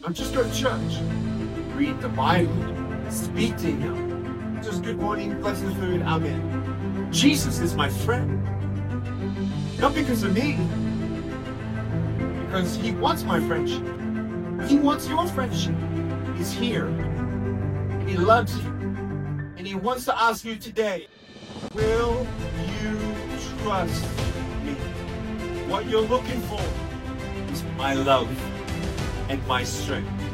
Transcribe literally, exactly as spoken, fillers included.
Not just go to church. Read the Bible. Speak to Him. Just good morning, blessed food, amen. Jesus is my friend. Not because of me. Because He wants my friendship. He wants your friendship. He's here. And He loves you. And He wants to ask you today, will you trust me? What you're looking for is my love and my strength.